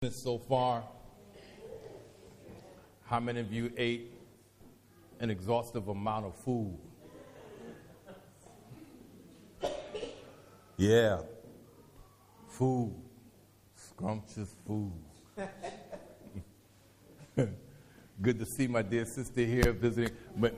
So far, how many of you ate an exhaustive amount of food? Yeah, food, scrumptious food. Good to see my dear sister here visiting.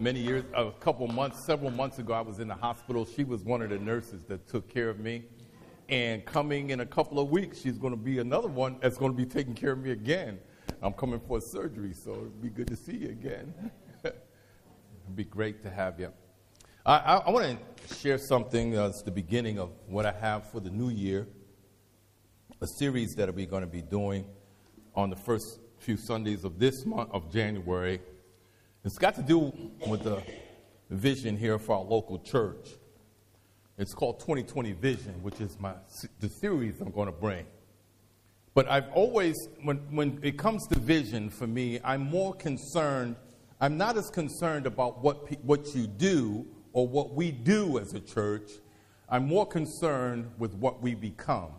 Several months ago, I was in the hospital. She was one of the nurses that took care of me. And coming in a couple of weeks, she's going to be another one that's going to be taking care of me again. I'm coming for a surgery, so it'd be good to see you again. It'd be great to have you. I want to share something as the beginning of what I have for the new year, a series that we're going to be doing on the first few Sundays of this month of January. It's got to do with the vision here for our local church. It's called 2020 Vision, which is the series I'm going to bring. But I've always, when it comes to vision for me, I'm not as concerned about what you do or what we do as a church. I'm more concerned with what we become.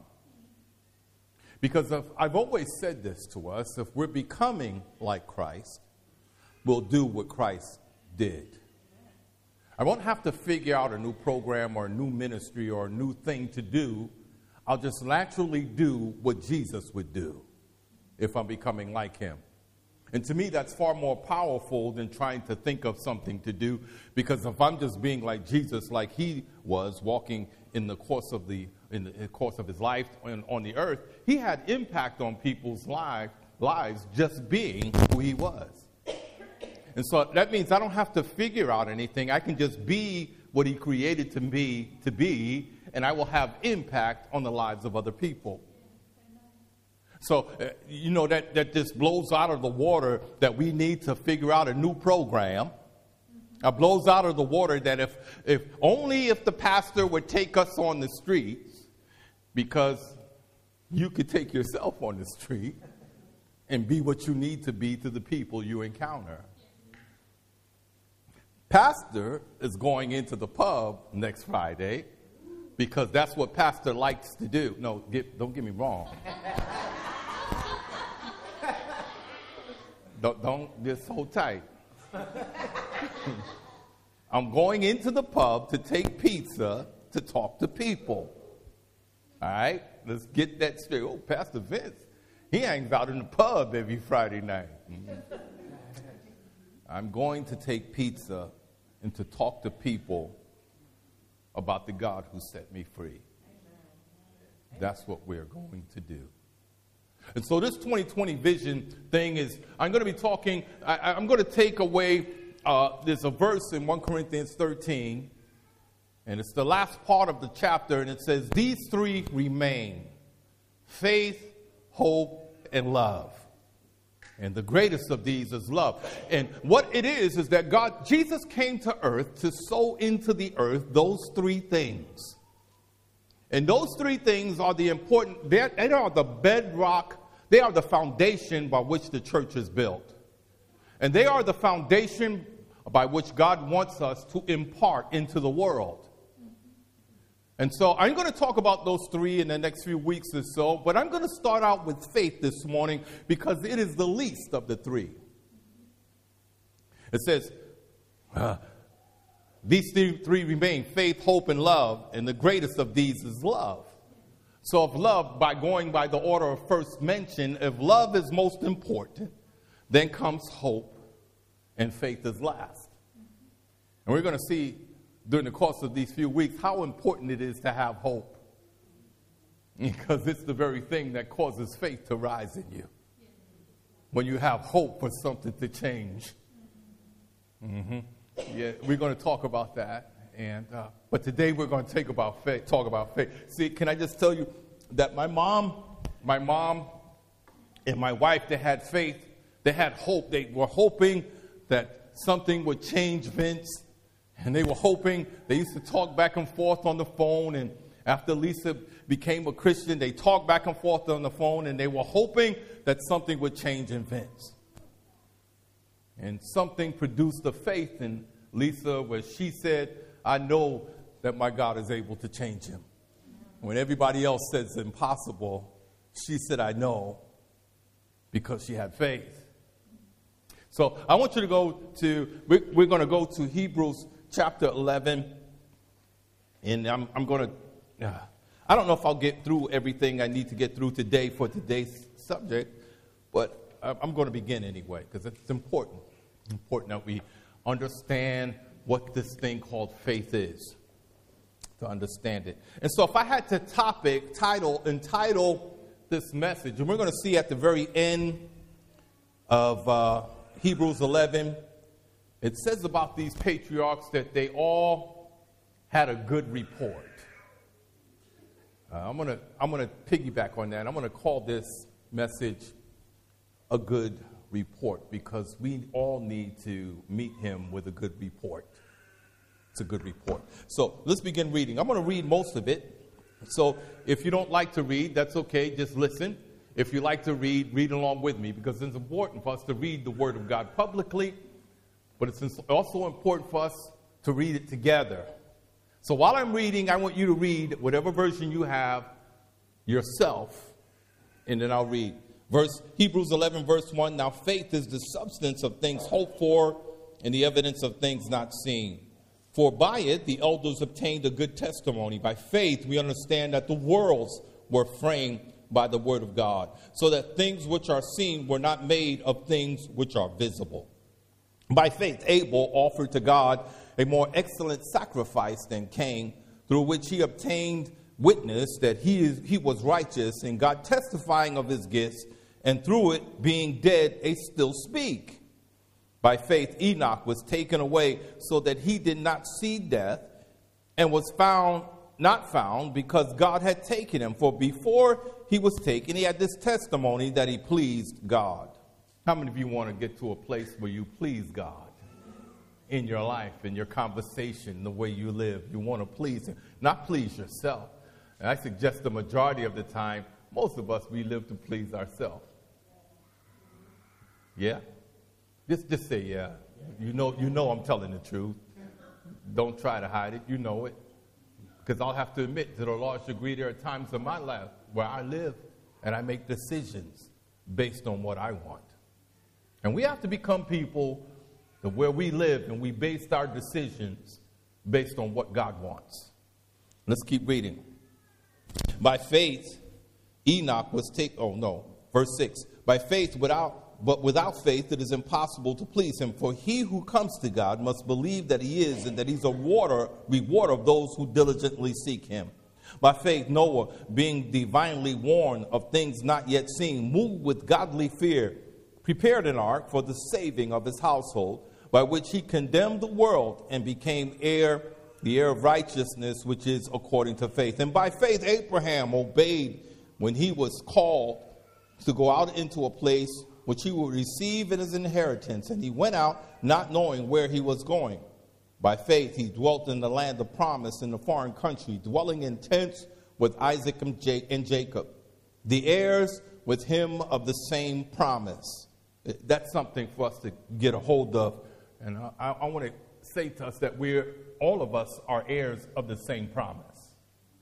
Because I've always said this to us, if we're becoming like Christ, we'll do what Christ did. I won't have to figure out a new program or a new ministry or a new thing to do. I'll just naturally do what Jesus would do if I'm becoming like him. And to me, that's far more powerful than trying to think of something to do, because if I'm just being like Jesus, like he was walking in the course of his life on the earth, he had impact on people's lives just being who he was. And so that means I don't have to figure out anything. I can just be what he created me to be, and I will have impact on the lives of other people. So, that just blows out of the water that we need to figure out a new program. It blows out of the water that if the pastor would take us on the streets, because you could take yourself on the street and be what you need to be to the people you encounter. Pastor is going into the pub next Friday because that's what pastor likes to do. No, don't get me wrong. Don't get so tight. I'm going into the pub to take pizza to talk to people. All right? Let's get that straight. Oh, Pastor Vince, he hangs out in the pub every Friday night. Mm-hmm. I'm going to take pizza and to talk to people about the God who set me free. That's what we're going to do. And so this 2020 vision thing is, I'm going to be talking, I'm going to take away, there's a verse in 1 Corinthians 13, and it's the last part of the chapter, and it says, these three remain: faith, hope, and love. And the greatest of these is love. And what it is that Jesus came to earth to sow into the earth those three things. And those three things are they are the bedrock, they are the foundation by which the church is built. And they are the foundation by which God wants us to impart into the world. And so I'm going to talk about those three in the next few weeks or so, but I'm going to start out with faith this morning because it is the least of the three. It says, these three remain: faith, hope, and love, and the greatest of these is love. So if love, by going by the order of first mention, if love is most important, then comes hope, and faith is last. And we're going to see during the course of these few weeks how important it is to have hope, because it's the very thing that causes faith to rise in you. When you have hope for something to change. Mm-hmm. Yeah, we're going to talk about that, but today we're going to talk about faith. See, can I just tell you that my mom and my wife, they had faith, they had hope. They were hoping that something would change Vince. And they were hoping, they used to talk back and forth on the phone. And after Lisa became a Christian, they talked back and forth on the phone. And they were hoping that something would change in Vince. And something produced a faith in Lisa where she said, I know that my God is able to change him. When everybody else says it's impossible, she said, I know because she had faith. So I want you to go to, we're going to go to Hebrews chapter 11. And I'm going to, I don't know if I'll get through everything I need to get through today for today's subject, but I'm going to begin anyway, because it's important that we understand what this thing called faith is, to understand it. And so if I had to entitle this message, and we're going to see at the very end of Hebrews 11, it says about these patriarchs that they all had a good report. I'm gonna piggyback on that. I'm gonna call this message a good report, because we all need to meet him with a good report. It's a good report. So let's begin reading. I'm going to read most of it. So if you don't like to read, that's okay. Just listen. If you like to read along with me, because it's important for us to read the Word of God publicly, but it's also important for us to read it together. So while I'm reading, I want you to read whatever version you have yourself, and then I'll read. Hebrews 11, verse 1, now faith is the substance of things hoped for and the evidence of things not seen. For by it the elders obtained a good testimony. By faith we understand that the worlds were framed by the word of God, so that things which are seen were not made of things which are visible. By faith Abel offered to God a more excellent sacrifice than Cain, through which he obtained witness that he was righteous, and God testifying of his gifts, and through it, being dead, they still speak. By faith Enoch was taken away, so that he did not see death, and was not found, because God had taken him. For before he was taken, he had this testimony that he pleased God. How many of you want to get to a place where you please God in your life, in your conversation, the way you live? You want to please him, not please yourself. And I suggest the majority of the time, most of us, we live to please ourselves. Yeah? Just say yeah. You know I'm telling the truth. Don't try to hide it. You know it. Because I'll have to admit, to a large degree, there are times in my life where I live and I make decisions based on what I want. And we have to become people that where we live and we base our decisions based on what God wants. Let's keep reading. By faith, Enoch was taken. Verse 6. By faith, without faith, it is impossible to please him. For he who comes to God must believe that he is, and that he's a reward of those who diligently seek him. By faith, Noah, being divinely warned of things not yet seen, moved with godly fear, prepared an ark for the saving of his household, by which he condemned the world and became the heir of righteousness, which is according to faith. And by faith, Abraham obeyed when he was called to go out into a place which he would receive in his inheritance. And he went out not knowing where he was going. By faith, he dwelt in the land of promise in a foreign country, dwelling in tents with Isaac and Jacob, the heirs with him of the same promise. That's something for us to get a hold of. And I want to say to us that all of us are heirs of the same promise,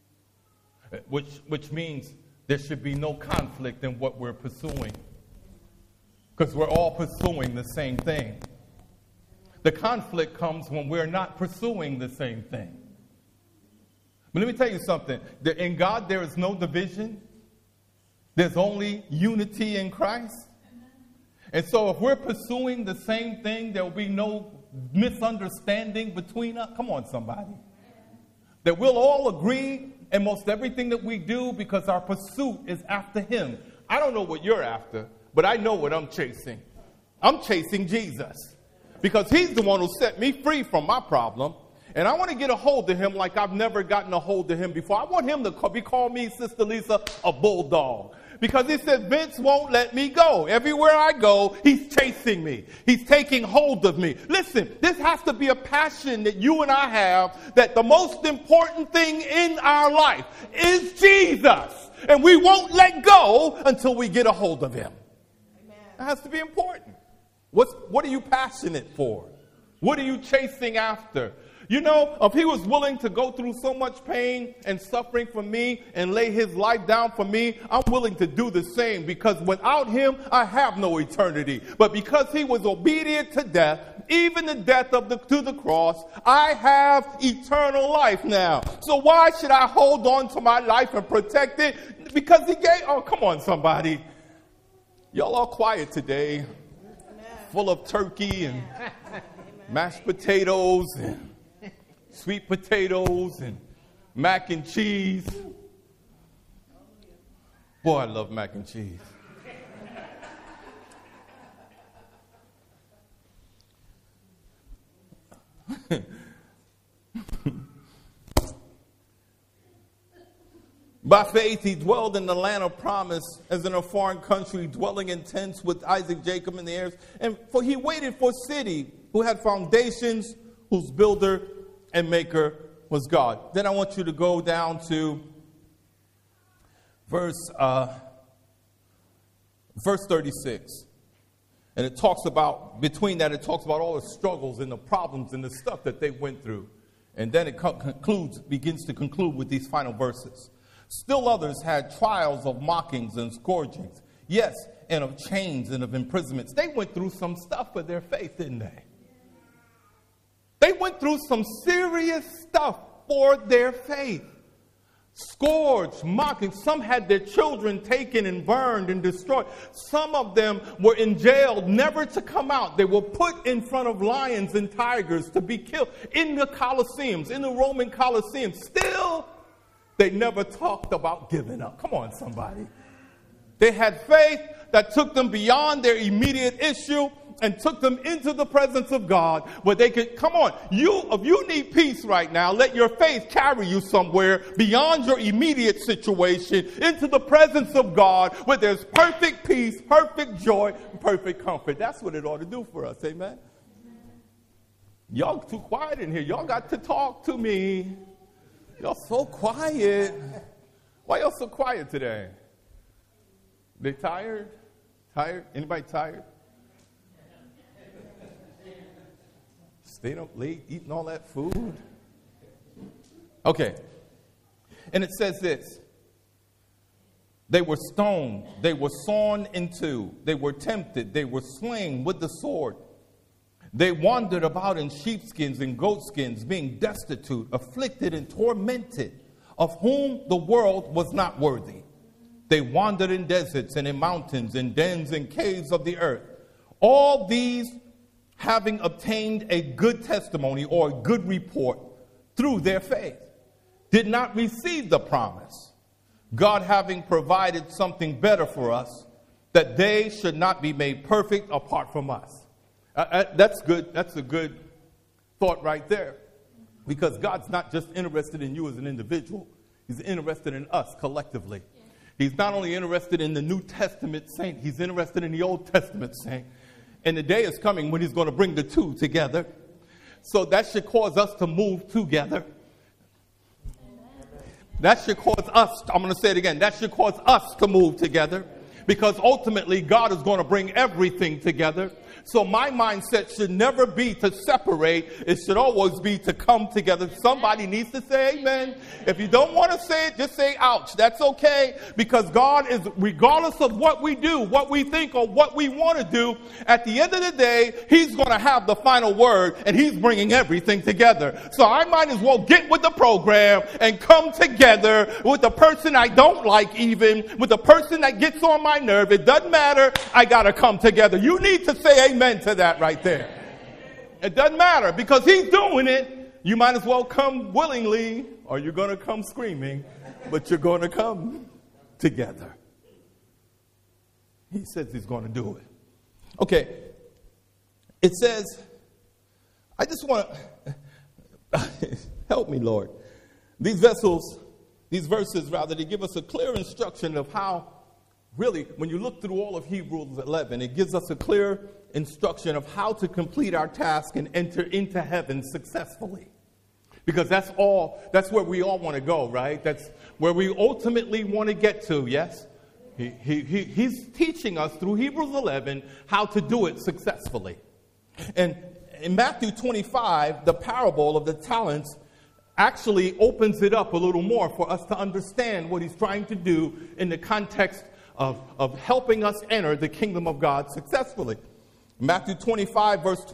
which means there should be no conflict in what we're pursuing, because we're all pursuing the same thing. The conflict comes when we're not pursuing the same thing. But let me tell you something. In God, there is no division. There's only unity in Christ. And so if we're pursuing the same thing, there will be no misunderstanding between us. Come on, somebody. That we'll all agree in most everything that we do, because our pursuit is after him. I don't know what you're after, but I know what I'm chasing. I'm chasing Jesus, because he's the one who set me free from my problem. And I want to get a hold of him like I've never gotten a hold of him before. I want him to call me, Sister Lisa, a bulldog. Because he said, Vince won't let me go. Everywhere I go, he's chasing me. He's taking hold of me. Listen, this has to be a passion that you and I have, that the most important thing in our life is Jesus. And we won't let go until we get a hold of him. Amen. It has to be important. What are you passionate for? What are you chasing after? You know, if he was willing to go through so much pain and suffering for me and lay his life down for me, I'm willing to do the same, because without him, I have no eternity. But because he was obedient to death, even the death to the cross, I have eternal life now. So why should I hold on to my life and protect it? Because he gave, oh, come on, somebody. Y'all all quiet today, full of turkey and mashed potatoes and sweet potatoes and mac and cheese. Boy, I love mac and cheese. By faith, he dwelled in the land of promise as in a foreign country, dwelling in tents with Isaac, Jacob, and the heirs. And for he waited for a city who had foundations, whose builder and maker was God. Then I want you to go down to verse 36. And it talks about, between that, it talks about all the struggles and the problems and the stuff that they went through. And then it begins to conclude with these final verses. Still others had trials of mockings and scourgings. Yes, and of chains and of imprisonments. They went through some stuff for their faith, didn't they? They went through some serious stuff for their faith. Scourged, mocking. Some had their children taken and burned and destroyed. Some of them were in jail, never to come out. They were put in front of lions and tigers to be killed in the Colosseums, in the Roman Colosseum. Still, they never talked about giving up. Come on, somebody. They had faith that took them beyond their immediate issue and took them into the presence of God, where they could, come on, if you need peace right now, let your faith carry you somewhere beyond your immediate situation into the presence of God, where there's perfect peace, perfect joy, and perfect comfort. That's what it ought to do for us, amen? Y'all too quiet in here. Y'all got to talk to me. Y'all so quiet. Why y'all so quiet today? They tired? Tired? Anybody tired? Staying up late, eating all that food? Okay. And it says this. They were stoned. They were sawn in two. They were tempted. They were slain with the sword. They wandered about in sheepskins and goatskins, being destitute, afflicted, and tormented, of whom the world was not worthy. They wandered in deserts and in mountains, in dens and caves of the earth. All these, having obtained a good testimony or a good report through their faith, did not receive the promise, God having provided something better for us, that they should not be made perfect apart from us. That's good. That's a good thought right there, because God's not just interested in you as an individual. He's interested in us collectively. He's not only interested in the New Testament saint, he's interested in the Old Testament saint. And the day is coming when he's going to bring the two together. So that should cause us to move together. That should cause us, I'm going to say it again, that should cause us to move together. Because ultimately God is going to bring everything together. So my mindset should never be to separate. It should always be to come together. Somebody needs to say amen. If you don't want to say it, just say ouch. That's okay. Because God is, regardless of what we do, what we think, or what we want to do, at the end of the day, he's going to have the final word, and he's bringing everything together. So I might as well get with the program and come together with the person I don't like, even with the person that gets on my nerve. It doesn't matter. I got to come together. You need to say amen to that right there. It doesn't matter, because he's doing it. You might as well come willingly, or you're going to come screaming, but you're going to come together. He says he's going to do it. Okay. It says, I just want to help me, Lord. These verses, they give us a clear instruction of how, really, when you look through all of Hebrews 11, it gives us a clear instruction of how to complete our task and enter into heaven successfully. Because that's where we all want to go, right? That's where we ultimately want to get to, yes? He's teaching us through Hebrews 11 how to do it successfully. And in Matthew 25, the parable of the talents actually opens it up a little more for us to understand what he's trying to do in the context of helping us enter the kingdom of God successfully. Matthew 25, verse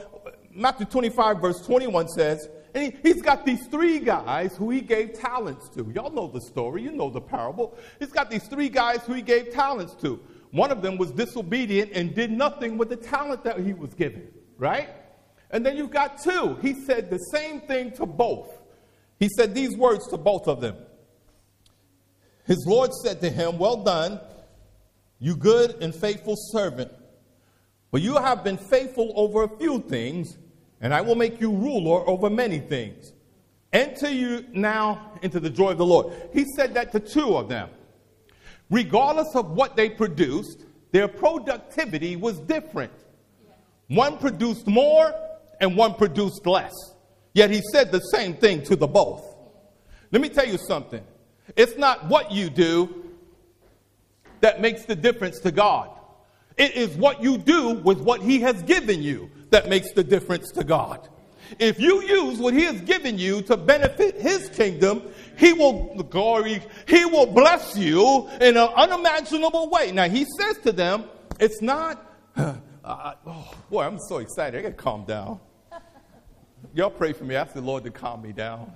21 says, and he's got these three guys who he gave talents to. Y'all know the story. You know the parable. He's got these three guys who he gave talents to. One of them was disobedient and did nothing with the talent that he was given, right? And then you've got two. He said the same thing to both. He said these words to both of them. His Lord said to him, well done, you good and faithful servant. For you have been faithful over a few things, and I will make you ruler over many things. Enter you now into the joy of the Lord. He said that to two of them. Regardless of what they produced, their productivity was different. One produced more and one produced less. Yet he said the same thing to the both. Let me tell you something. It's not what you do that makes the difference to God. It is what you do with what he has given you that makes the difference to God. If you use what he has given you to benefit his kingdom, he will bless you in an unimaginable way. Now, he says to them, it's not, I'm so excited. I got to calm down. Y'all pray for me. Ask the Lord to calm me down.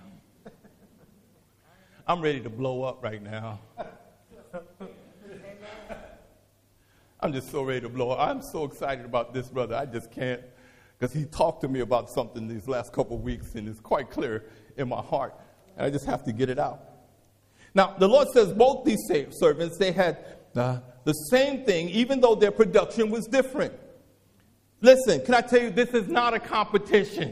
I'm ready to blow up right now. I'm just so ready to blow up. I'm so excited about this, brother. I just can't. Because he talked to me about something these last couple of weeks, and it's quite clear in my heart. And I just have to get it out. Now, the Lord says both these servants, they had the same thing, even though their production was different. Listen, can I tell you, this is not a competition.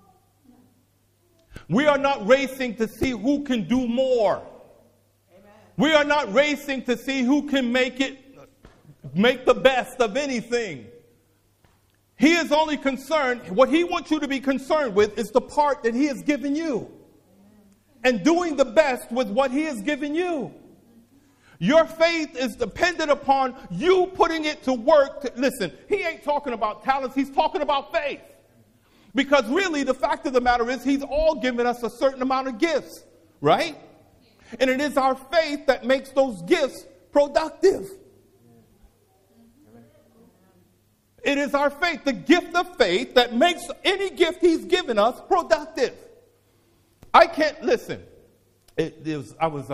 We are not racing to see who can do more. Amen. We are not racing to see who can make the best of anything. He is only concerned, what he wants you to be concerned with is the part that he has given you. And doing the best with what he has given you. Your faith is dependent upon you putting it to work. Listen, he ain't talking about talents, he's talking about faith. Because really, the fact of the matter is, he's all given us a certain amount of gifts, right? And it is our faith that makes those gifts productive. It is our faith, the gift of faith, that makes any gift he's given us productive. I can't, listen, I was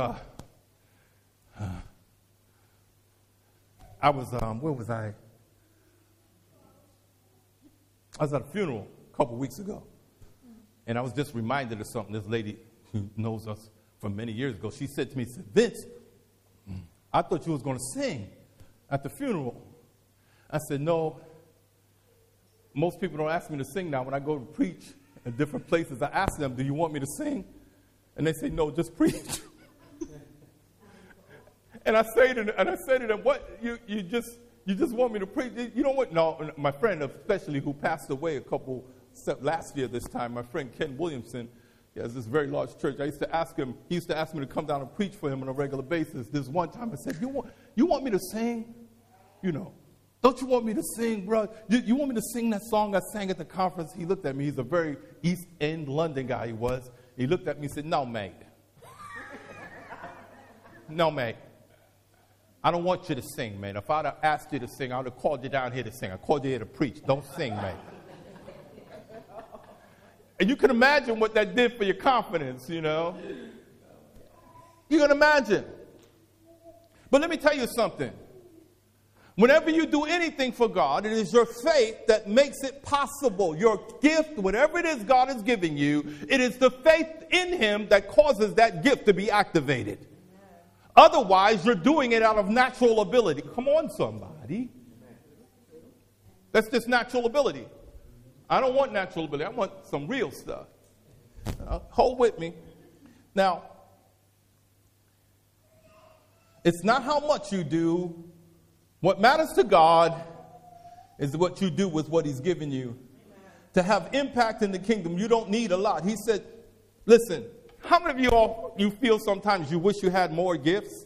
at a funeral a couple weeks ago, and I was just reminded of something. This lady who knows us from many years ago, she said to me, Vince, I thought you was going to sing at the funeral. I said, no. Most people don't ask me to sing now. When I go to preach in different places, I ask them, do you want me to sing? And they say, no, just preach. And I say to them, what, you just want me to preach? You know what? No, my friend, especially who passed away last year this time, my friend Ken Williamson, he has this very large church. He used to ask me to come down and preach for him on a regular basis. This one time I said, you want me to sing? You know. Don't you want me to sing, bro? You want me to sing that song I sang at the conference? He looked at me. He's a very East End London guy, he was. He looked at me and said, no, mate. No, mate. I don't want you to sing, man. If I'd have asked you to sing, I would have called you down here to sing. I called you here to preach. Don't sing, mate. And you can imagine what that did for your confidence, you know. You can imagine. But let me tell you something. Whenever you do anything for God, it is your faith that makes it possible. Your gift, whatever it is God is giving you, it is the faith in him that causes that gift to be activated. Amen. Otherwise, you're doing it out of natural ability. Come on, somebody. That's just natural ability. I don't want natural ability. I want some real stuff. Hold with me. Now, it's not how much you do. What matters to God is what you do with what he's given you. Amen. To have impact in the kingdom, you don't need a lot. He said, listen, how many of you feel sometimes you wish you had more gifts?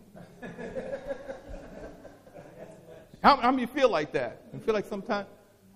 How many feel like that? You feel like sometimes,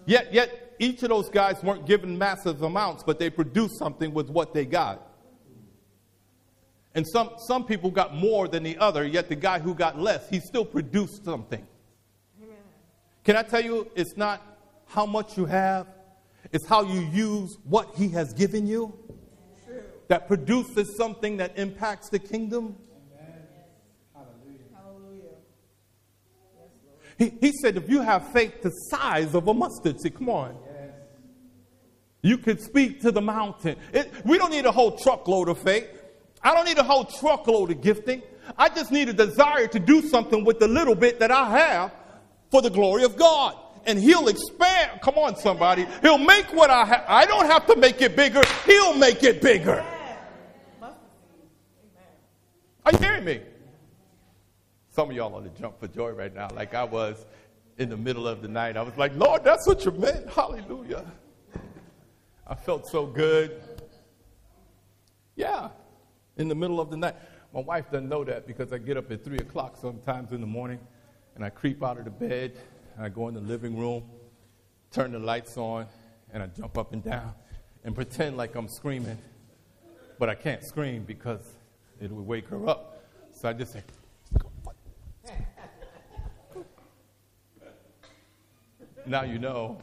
Yet each of those guys weren't given massive amounts, but they produced something with what they got. And some people got more than the other, yet the guy who got less, he still produced something. Amen. Can I tell you, it's not how much you have, it's how you use what he has given you that produces something that impacts the kingdom. Amen. Hallelujah. Hallelujah. Yes, he said, if you have faith the size of a mustard seed, come on. Yes. You could speak to the mountain. We don't need a whole truckload of faith. I don't need a whole truckload of gifting. I just need a desire to do something with the little bit that I have for the glory of God. And he'll expand. Come on, somebody. He'll make what I have. I don't have to make it bigger. He'll make it bigger. Are you hearing me? Some of y'all ought to jump for joy right now, like I was in the middle of the night. I was like, Lord, that's what you meant. Hallelujah. I felt so good. Yeah, in the middle of the night. My wife doesn't know that because I get up at 3 o'clock sometimes in the morning, and I creep out of the bed, and I go in the living room, turn the lights on, and I jump up and down and pretend like I'm screaming. But I can't scream because it would wake her up. So I just say, now you know.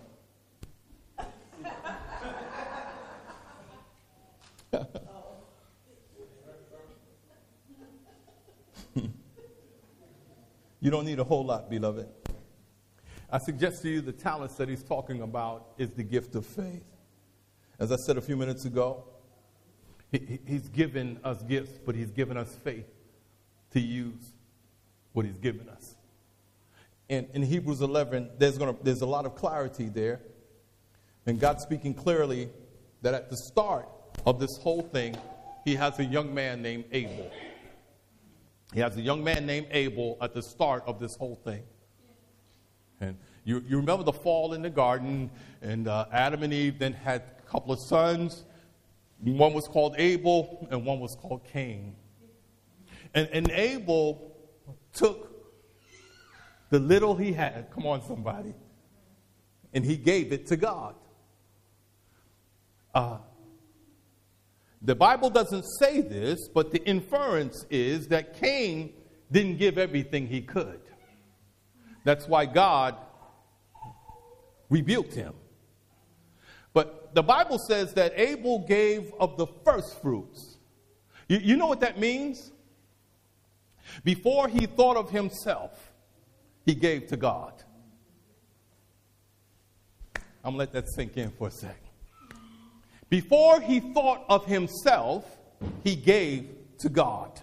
You don't need a whole lot, beloved. I suggest to you the talents that he's talking about is the gift of faith. As I said a few minutes ago, he's given us gifts, but he's given us faith to use what he's given us. And in Hebrews 11, there's a lot of clarity there. And God's speaking clearly that at the start of this whole thing, he has a young man named Abel. He has a young man named Abel at the start of this whole thing. And you remember the fall in the garden, and Adam and Eve then had a couple of sons. One was called Abel, and one was called Cain. And Abel took the little he had, come on somebody, and he gave it to God. The Bible doesn't say this, but the inference is that Cain didn't give everything he could. That's why God rebuked him. But the Bible says that Abel gave of the first fruits. You know what that means? Before he thought of himself, he gave to God. I'm going to let that sink in for a second. Before he thought of himself, he gave to God.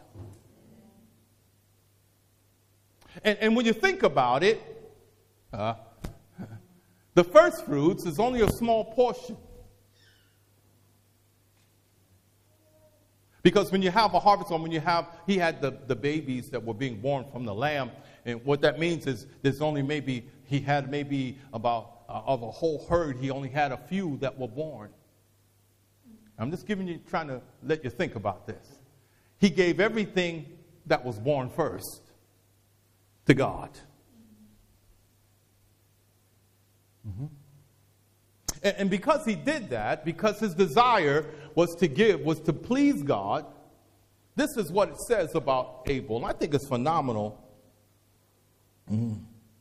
And when you think about it, the first fruits is only a small portion. Because when you have a harvest, or when he had the babies that were being born from the lamb, and what that means is there's only he had about, of a whole herd, he only had a few that were born. I'm just trying to let you think about this. He gave everything that was born first to God. Mm-hmm. And because he did that, because his desire was to give, was to please God, this is what it says about Abel. And I think it's phenomenal. Mm.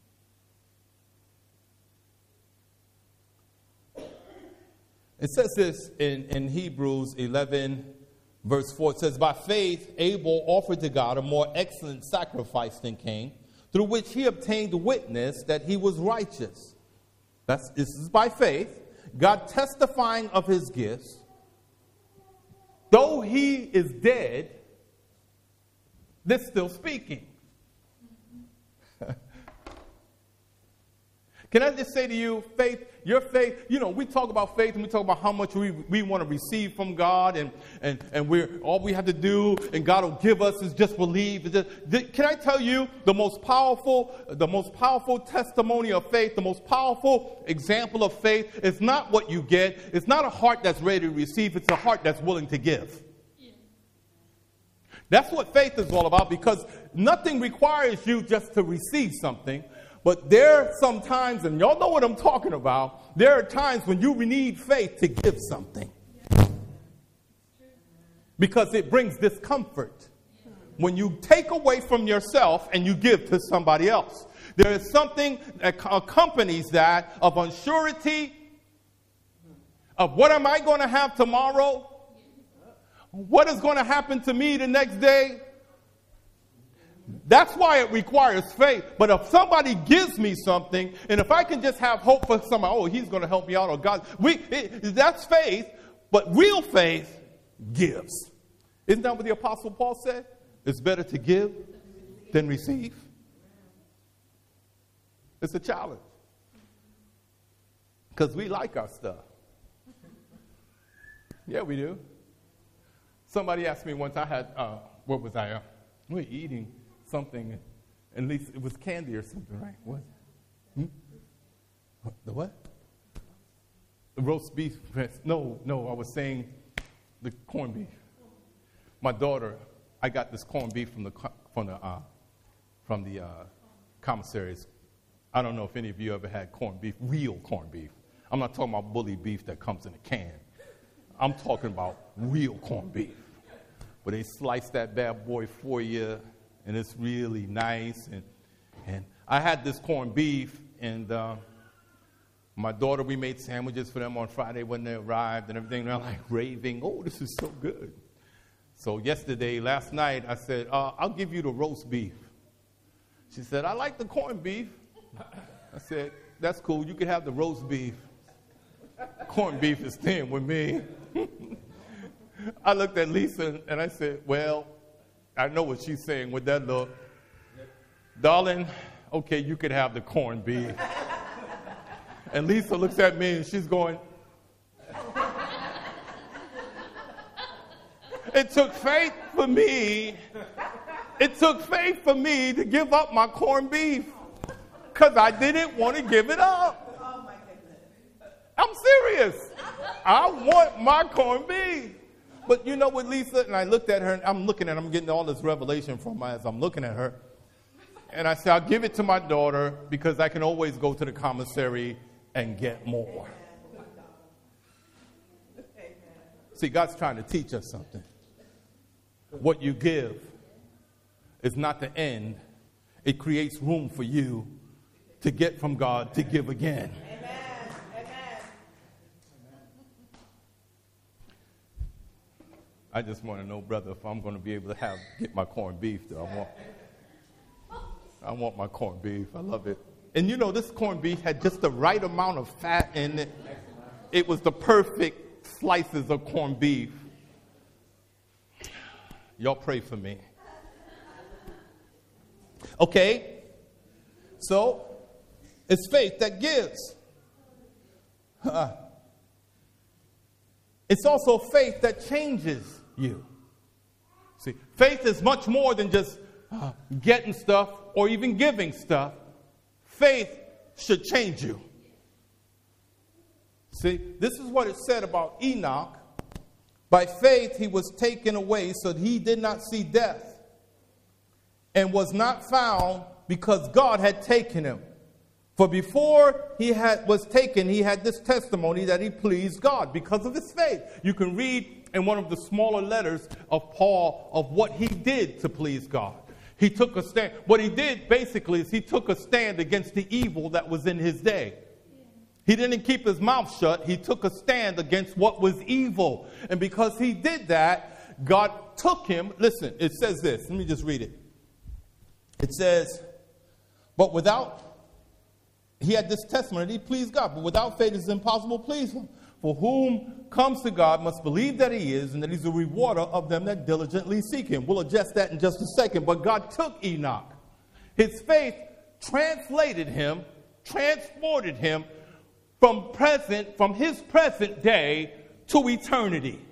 It says this in Hebrews 11, verse 4. It says, by faith, Abel offered to God a more excellent sacrifice than Cain, through which he obtained witness that he was righteous. This is by faith, God testifying of his gifts. Though he is dead, they're still speaking. Can I just say to you, faith, your faith, we talk about faith and we talk about how much we want to receive from God and all we have to do and God will give us is just believe. Can I tell you the most powerful testimony of faith, the most powerful example of faith is not what you get. It's not a heart that's ready to receive. It's a heart that's willing to give. That's what faith is all about, because nothing requires you just to receive something. But there are some times, and y'all know what I'm talking about, there are times when you need faith to give something. Because it brings discomfort. When you take away from yourself and you give to somebody else. There is something that accompanies that of unsurety, of what am I going to have tomorrow? What is going to happen to me the next day? That's why it requires faith. But if somebody gives me something, and if I can just have hope for somebody, oh, he's going to help me out, or God, that's faith. But real faith gives. Isn't that what the Apostle Paul said? It's better to give than receive. It's a challenge. Because we like our stuff. Yeah, we do. Somebody asked me once, I had, what was I? We were eating something, at least it was candy or something, right? What? The what? The roast beef. No, I was saying the corned beef. My daughter, I got this corned beef from the commissaries. I don't know if any of you ever had corned beef, real corned beef. I'm not talking about bully beef that comes in a can. I'm talking about real corned beef. But they slice that bad boy for you, and it's really nice. And I had this corned beef, and my daughter, we made sandwiches for them on Friday when they arrived and everything. They're like raving, oh, this is so good. So last night, I said, I'll give you the roast beef. She said, I like the corned beef. I said, that's cool. You can have the roast beef. Corned beef is thin with me. I looked at Lisa and I said, well, I know what she's saying with that look. Darling, okay, you could have the corned beef. And Lisa looks at me and she's going, it took faith for me. It took faith for me to give up my corned beef because I didn't want to give it up. Oh, my goodness. I'm serious. I want my corned beef. But you know what, Lisa? And I looked at her, and I'm getting all this revelation from her as I'm looking at her. And I said, I'll give it to my daughter because I can always go to the commissary and get more. See, God's trying to teach us something. What you give is not the end. It creates room for you to get from God to give again. Amen. Amen. I just want to know, brother, if I'm going to be able to get my corned beef, though. I want my corned beef. I love it. And you know, this corned beef had just the right amount of fat in it. It was the perfect slices of corned beef. Y'all pray for me. Okay. So, it's faith that gives. It's also faith that changes you. See, faith is much more than just getting stuff or even giving stuff. Faith should change you. See, this is what it said about Enoch. By faith he was taken away so that he did not see death, and was not found because God had taken him. For before he was taken, he had this testimony that he pleased God because of his faith. You can read in one of the smaller letters of Paul of what he did to please God. He took a stand. What he did basically is he took a stand against the evil that was in his day. He didn't keep his mouth shut. He took a stand against what was evil. And because he did that, God took him. Listen, it says this. Let me just read it. It says, he had this testimony that he pleased God. But without faith it is impossible to please him. For whom comes to God must believe that he is, and that he's a rewarder of them that diligently seek him. We'll address that in just a second. But God took Enoch. His faith transported him from his present day to eternity.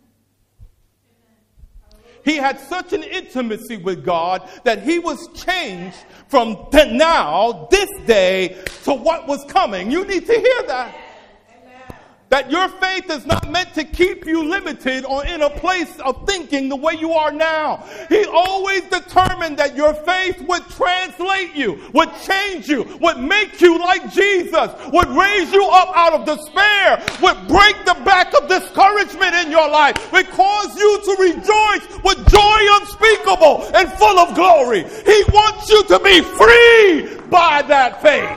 He had such an intimacy with God that he was changed from this day, to what was coming. You need to hear that. that your faith is not meant to keep you limited or in a place of thinking the way you are now. He always determined that your faith would translate you, would change you, would make you like Jesus, would raise you up out of despair, would break the back of discouragement in your life, would cause you to rejoice with joy unspeakable and full of glory. He wants you to be free by that faith.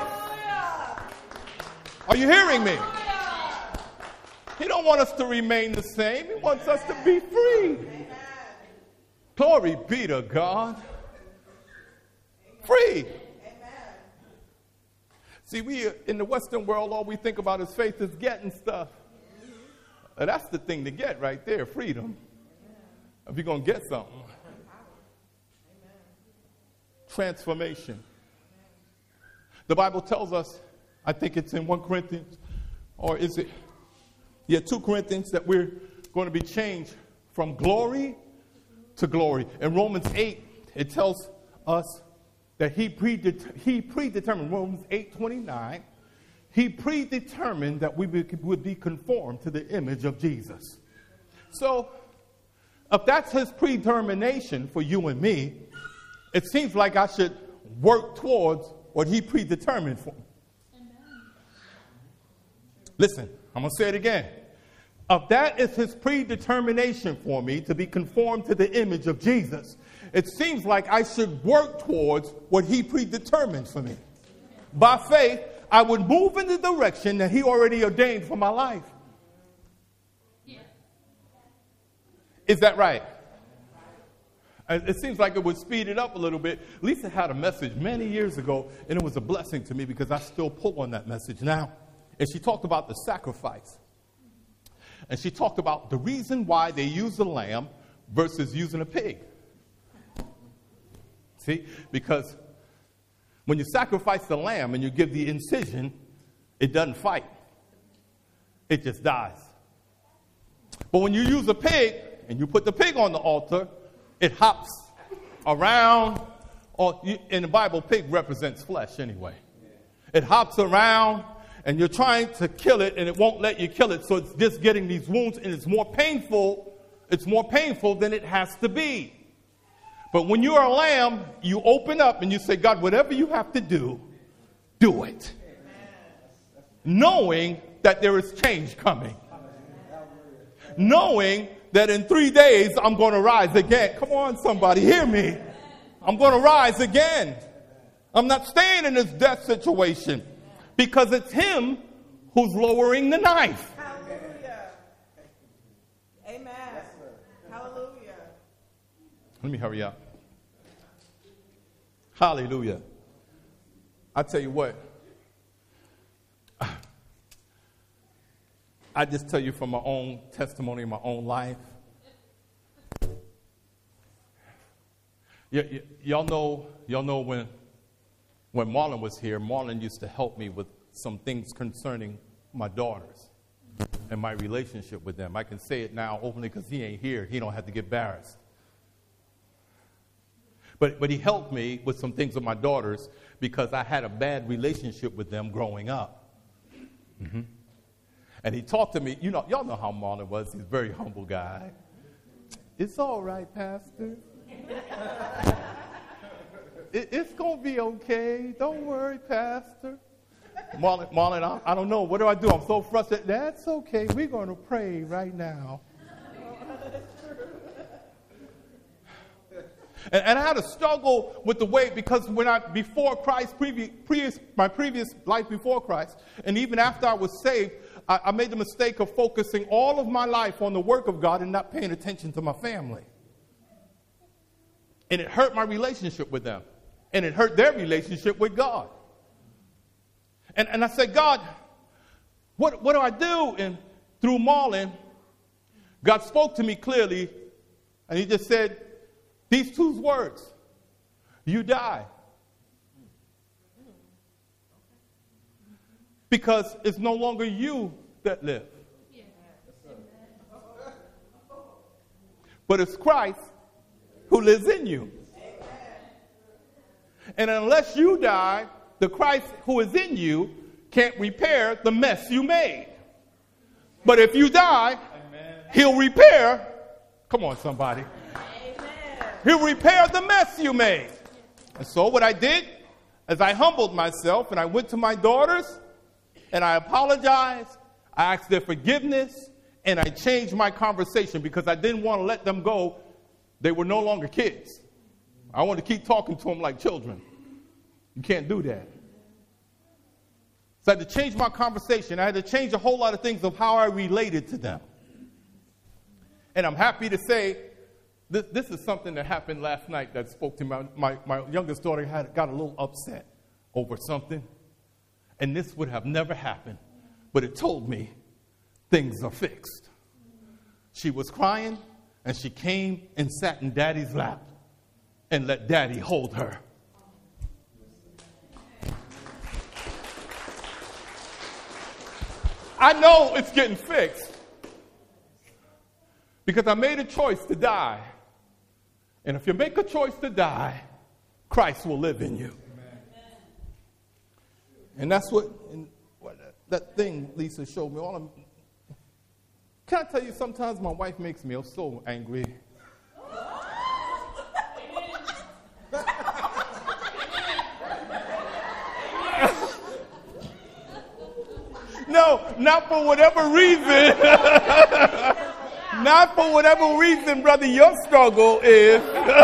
Are you hearing me? He don't want us to remain the same. He wants us to be free. Glory be to God. Free. See, we in the Western world, all we think about is faith is getting stuff. That's the thing to get right there, freedom. If you're going to get something. Transformation. The Bible tells us, I think it's in 1 Corinthians, or is it? 2 Corinthians, that we're going to be changed from glory to glory. In Romans 8, it tells us that he predetermined, Romans 8:29, he predetermined that we would be conformed to the image of Jesus. So, if that's his predetermination for you and me, it seems like I should work towards what he predetermined for me. Listen, I'm going to say it again. If that is his predetermination for me to be conformed to the image of Jesus, it seems like I should work towards what he predetermined for me. By faith, I would move in the direction that he already ordained for my life. Yeah. Is that right? It seems like it would speed it up a little bit. Lisa had a message many years ago, and it was a blessing to me because I still pull on that message now. And she talked about the sacrifice. And she talked about the reason why they use the lamb versus using a pig. See? Because when you sacrifice the lamb and you give the incision, it doesn't fight. It just dies. But when you use a pig and you put the pig on the altar, it hops around. In the Bible, pig represents flesh anyway. It hops around. And you're trying to kill it, and it won't let you kill it. So it's just getting these wounds, and it's more painful. It's more painful than it has to be. But when you are a lamb, you open up and you say, God, whatever you have to do, do it. Knowing that there is change coming. Knowing that in 3 days, I'm going to rise again. Come on, somebody, hear me. I'm going to rise again. I'm not staying in this death situation. Because it's him who's lowering the knife. Hallelujah. Amen. Hallelujah. Let me hurry up. Hallelujah. I tell you what. I just tell you from my own testimony, my own life. Y'all know when Marlon was here, Marlon used to help me with some things concerning my daughters and my relationship with them. I can say it now openly because he ain't here. He don't have to get embarrassed. But he helped me with some things with my daughters because I had a bad relationship with them growing up. Mm-hmm. And he talked to me. Y'all know how Marlon was. He's a very humble guy. It's all right, Pastor. It's going to be okay. Don't worry, Pastor. Marlon, I don't know. What do I do? I'm so frustrated. That's okay. We're going to pray right now. And I had a struggle with the weight because when before Christ, my previous life before Christ, and even after I was saved, I made the mistake of focusing all of my life on the work of God and not paying attention to my family. And it hurt my relationship with them. And it hurt their relationship with God. And I said, God, what do I do? And through Marlon, God spoke to me clearly. And he just said these two words. You die. Because it's no longer you that live. But it's Christ who lives in you. And unless you die, the Christ who is in you can't repair the mess you made. But if you die, he'll repair. Come on, somebody. He'll repair the mess you made. And so what I did is I humbled myself and I went to my daughters and I apologized. I asked their forgiveness and I changed my conversation because I didn't want to let them go. They were no longer kids. I wanted to keep talking to them like children. You can't do that. So I had to change my conversation. I had to change a whole lot of things of how I related to them. And I'm happy to say this is something that happened last night that spoke to me. My youngest daughter got a little upset over something. And this would have never happened. But it told me things are fixed. She was crying and she came and sat in Daddy's lap and let Daddy hold her. I know it's getting fixed because I made a choice to die. And if you make a choice to die, Christ will live in you. And that's what that thing Lisa showed me. Can I tell you, sometimes my wife makes me so angry. No, not for whatever reason. Not for whatever reason, brother, your struggle is.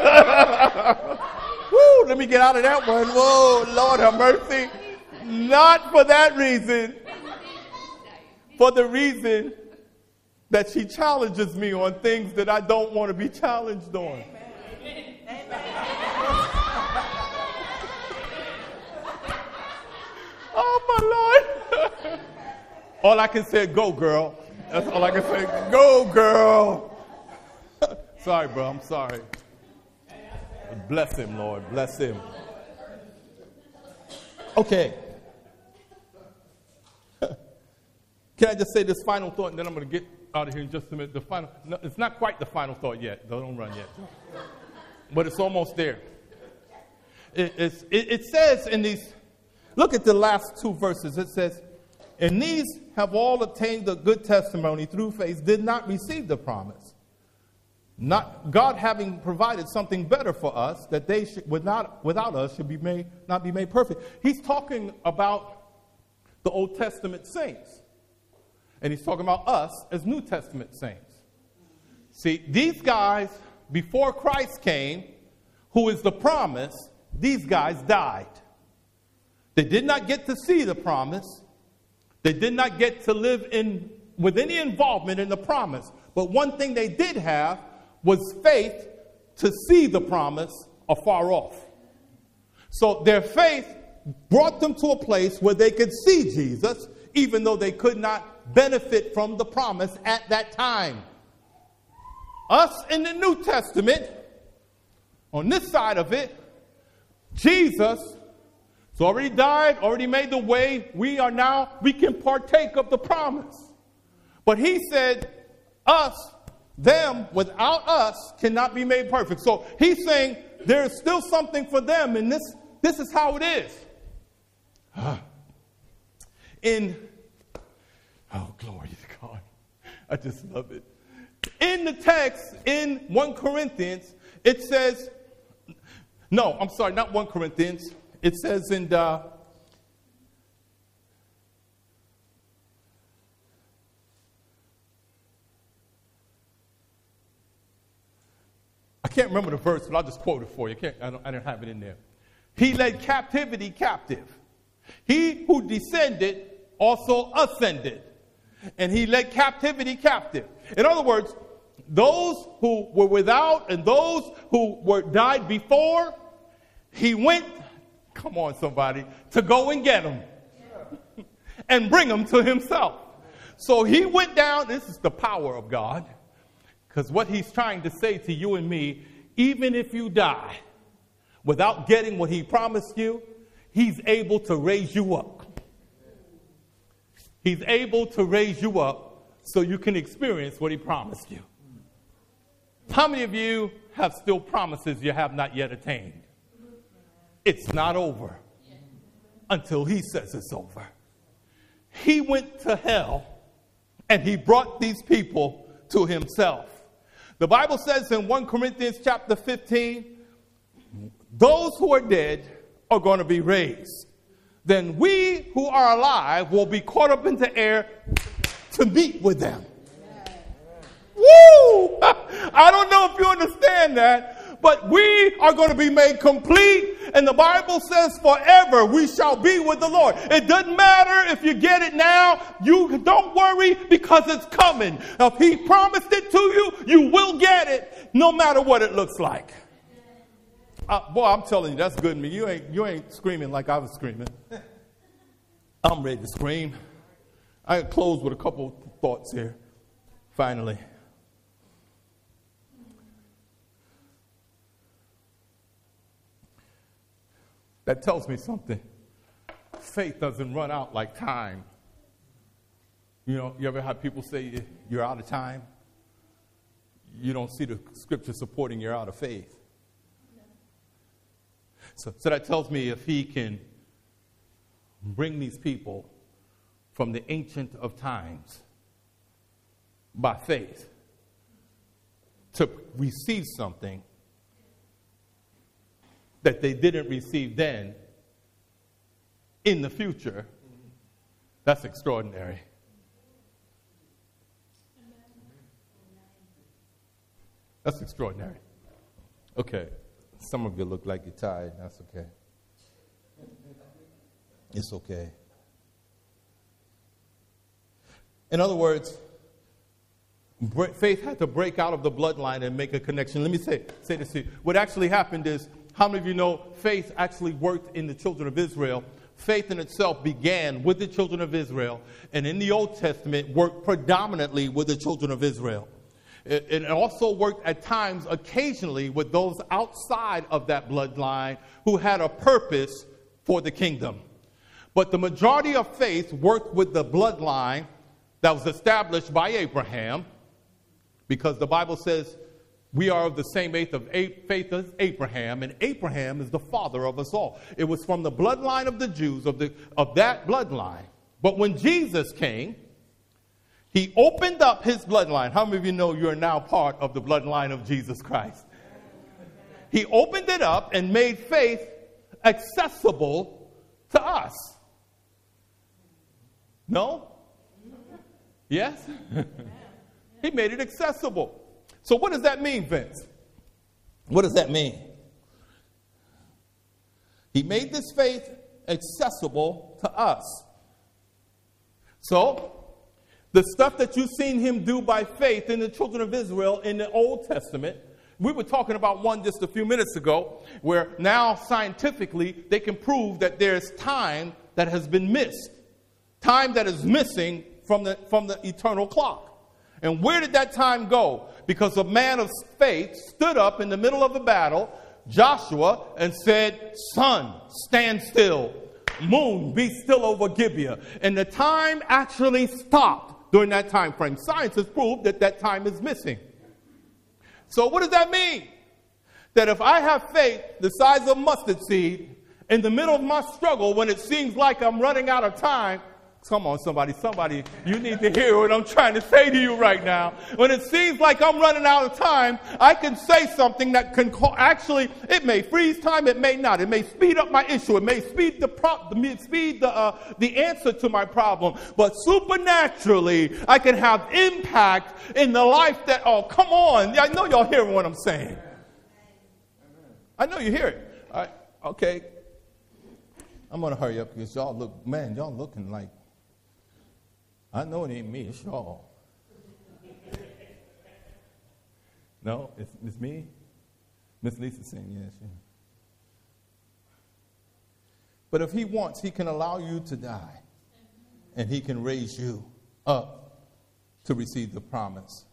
Woo, let me get out of that one. Whoa, Lord have mercy. Not for that reason. For the reason that she challenges me on things that I don't want to be challenged on. Oh, my Lord. All I can say is, go, girl. That's all I can say. Go, girl. Sorry, bro. I'm sorry. Bless him, Lord. Bless him. Okay. Can I just say this final thought, and then I'm going to get out of here in just a minute. No, it's not quite the final thought yet. Don't run yet. But it's almost there. It says in these, look at the last two verses. It says, and these have all attained the good testimony through faith, did not receive the promise. Not God having provided something better for us, that they should, without us should not be made perfect. He's talking about the Old Testament saints. And he's talking about us as New Testament saints. See, these guys, before Christ came, who is the promise, these guys died. They did not get to see the promise. They did not get to live with any involvement in the promise. But one thing they did have was faith to see the promise afar off. So their faith brought them to a place where they could see Jesus, even though they could not benefit from the promise at that time. Us in the New Testament, on this side of it, Jesus has already died, already made the way. We can partake of the promise. But he said, them, without us, cannot be made perfect. So he's saying there's still something for them, and this is how it is. Oh, glory to God. I just love it. In the text, in 1 Corinthians, it says, no, I'm sorry, not 1 Corinthians. It says in I can't remember the verse, but I'll just quote it for you. I don't have it in there. He led captivity captive. He who descended also ascended. And he led captivity captive. In other words, those who were without and those who died before, he went, come on somebody, to go and get them. And bring them to himself. So he went down, this is the power of God. Because what he's trying to say to you and me, even if you die without getting what he promised you, he's able to raise you up. He's able to raise you up so you can experience what he promised you. How many of you have still promises you have not yet attained? It's not over until he says it's over. He went to hell and he brought these people to himself. The Bible says in 1 Corinthians chapter 15, those who are dead are going to be raised. Then we who are alive will be caught up into air to meet with them. Woo! I don't know if you understand that, but we are going to be made complete. And the Bible says forever we shall be with the Lord. It doesn't matter if you get it now. You don't worry because it's coming. If he promised it to you, you will get it no matter what it looks like. Boy, I'm telling you, that's good to me. You ain't screaming like I was screaming. I'm ready to scream. I close with a couple thoughts here. Finally. That tells me something. Faith doesn't run out like time. You know, you ever have people say you're out of time? You don't see the scripture supporting you're out of faith. So that tells me if he can bring these people from the ancient of times by faith to receive something that they didn't receive then in the future, that's extraordinary. That's extraordinary. Okay. Some of you look like you're tired. That's okay. It's okay. In other words, faith had to break out of the bloodline and make a connection. Let me say this to you. What actually happened is, how many of you know faith actually worked in the children of Israel? Faith in itself began with the children of Israel, and in the Old Testament worked predominantly with the children of Israel. It also worked at times, occasionally, with those outside of that bloodline who had a purpose for the kingdom. But the majority of faith worked with the bloodline that was established by Abraham, because the Bible says we are of the same faith as Abraham, and Abraham is the father of us all. It was from the bloodline of the Jews, of that bloodline. But when Jesus came, he opened up his bloodline. How many of you know you're now part of the bloodline of Jesus Christ? He opened it up and made faith accessible to us. No? Yes? He made it accessible. So what does that mean, Vince? What does that mean? He made this faith accessible to us. So, the stuff that you've seen him do by faith in the children of Israel in the Old Testament, we were talking about one just a few minutes ago, where now scientifically they can prove that there's time that has been missed. Time that is missing from the eternal clock. And where did that time go? Because a man of faith stood up in the middle of the battle, Joshua, and said, "Sun, stand still. Moon, be still over Gibeah." And the time actually stopped during that time frame. Science has proved that time is missing. So what does that mean? That if I have faith the size of mustard seed in the middle of my struggle, when it seems like I'm running out of time, come on, somebody, you need to hear what I'm trying to say to you right now. When it seems like I'm running out of time, I can say something that can actually, it may freeze time, it may not. It may speed up my issue. It may speed the answer to my problem. But supernaturally, I can have impact in the life that, oh, come on. I know y'all hearing what I'm saying. I know you hear it. All right, okay. I'm going to hurry up because y'all looking like, I know it ain't me, it's y'all. No, it's me? Miss Lisa saying yes. Yeah. But if he wants, he can allow you to die. And he can raise you up to receive the promise.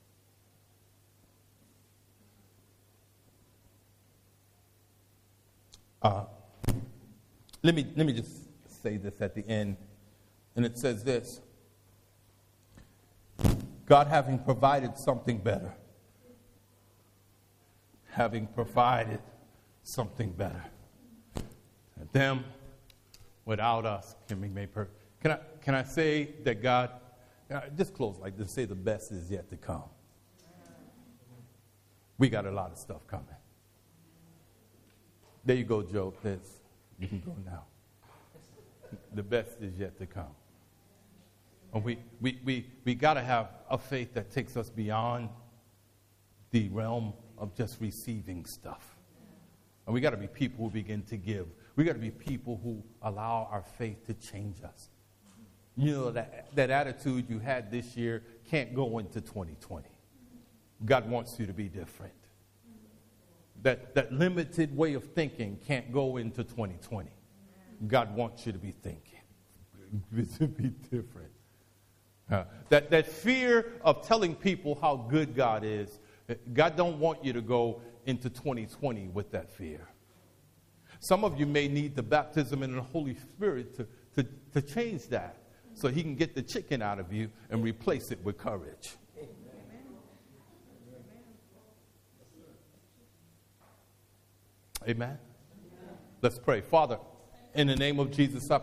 Let me just say this at the end. And it says this. God having provided something better. Having provided something better. Them without us can be made perfect. Can I say that God Just close like this. Say the best is yet to come. We got a lot of stuff coming. There you go, Joe. You can go now. The best is yet to come. And we got to have a faith that takes us beyond the realm of just receiving stuff. And we got to be people who begin to give. We got to be people who allow our faith to change us. You know, that attitude you had this year can't go into 2020. God wants you to be different. That limited way of thinking can't go into 2020. God wants you to be thinking, to be different. That fear of telling people how good God is, God don't want you to go into 2020 with that fear. Some of you may need the baptism in the Holy Spirit to change that, so he can get the chicken out of you and replace it with courage. Amen. Let's pray. Father, in the name of Jesus, I